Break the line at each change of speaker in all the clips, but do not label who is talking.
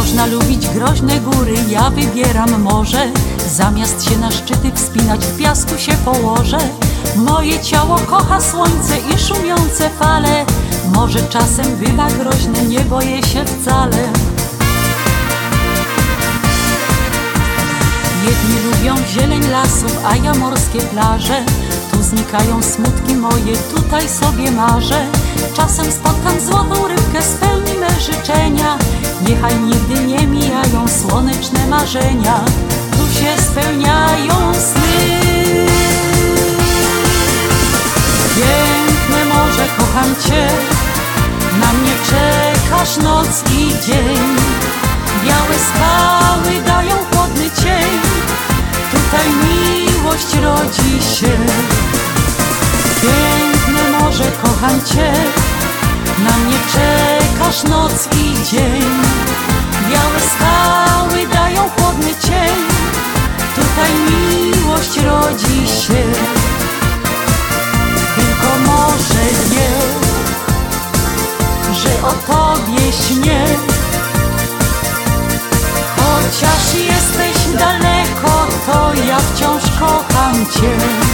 Można lubić groźne góry, ja wybieram morze. Zamiast się na szczyty wspinać, w piasku się położę. Moje ciało kocha słońce i szumiące fale. Morze czasem bywa groźne, nie boję się wcale. Jedni lubią zieleń lasów, a ja morskie plaże. Tu znikają smutki moje, tutaj sobie marzę. Czasem spotkam złotą rybkę, spełni me życzenia. Niechaj nigdy nie mijają słoneczne marzenia. Tu się spełniają sny. Piękne morze, kocham Cię. Na mnie czekasz noc i dzień. Białe skały dają chłodny cień. Tutaj miłość rodzi się. Piękne morze, kocham Cię. Na mnie czekasz noc i dzień. Białe skały dają chłodny cień. Tutaj miłość rodzi się. Tylko morze wie, że o Tobie śnię. Chociaż jesteś daleko, to ja wciąż kocham Cię.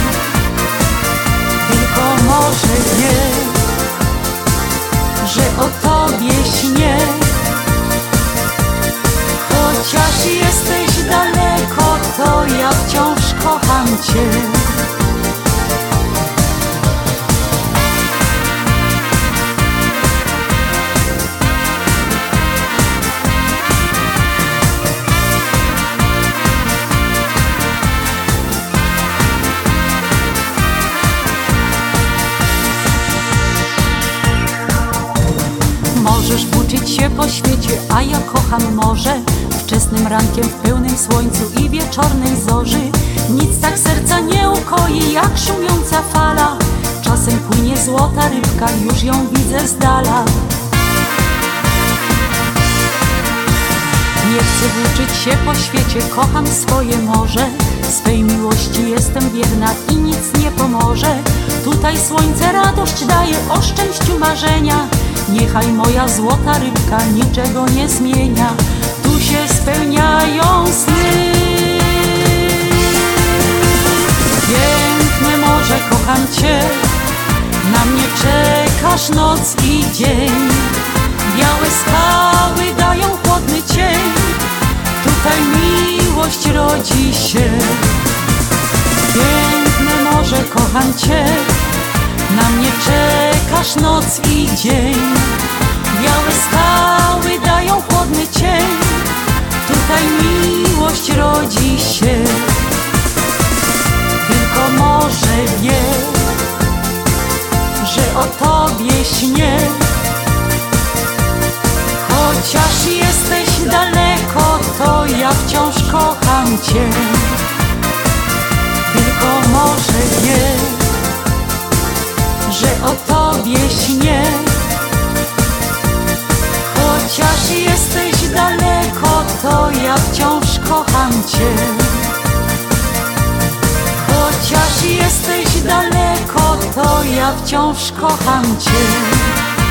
Tylko morze wie, że o Tobie śnię. Chociaż jesteś daleko, to ja wciąż kocham Cię. Możesz włóczyć się po świecie, a ja kocham morze. Wczesnym rankiem w pełnym słońcu i wieczornej zorzy. Nic tak serca nie ukoi jak szumiąca fala. Czasem płynie złota rybka, już ją widzę z dala. Nie chcę włóczyć się po świecie, kocham swoje morze. Swej miłości jestem wierna i nic nie pomoże. Tutaj słońce radość daje, o szczęściu marzenia. Niechaj moja złota rybka niczego nie zmienia. Tu się spełniają sny. Piękne morze, kocham Cię. Na mnie czekasz noc i dzień. Białe skały dają chłodny cień. Tutaj miłość rodzi się. Piękne morze, kocham Cię. Na mnie czekasz noc i dzień. Białe skały dają chłodny cień. Tutaj miłość rodzi się. Tylko morze wie, że o Tobie śnię. Chociaż jesteś daleko, to ja wciąż kocham Cię. Tylko morze wie, że o Tobie śnię. Chociaż jesteś daleko, to ja wciąż kocham Cię. Chociaż jesteś daleko, to ja wciąż kocham Cię.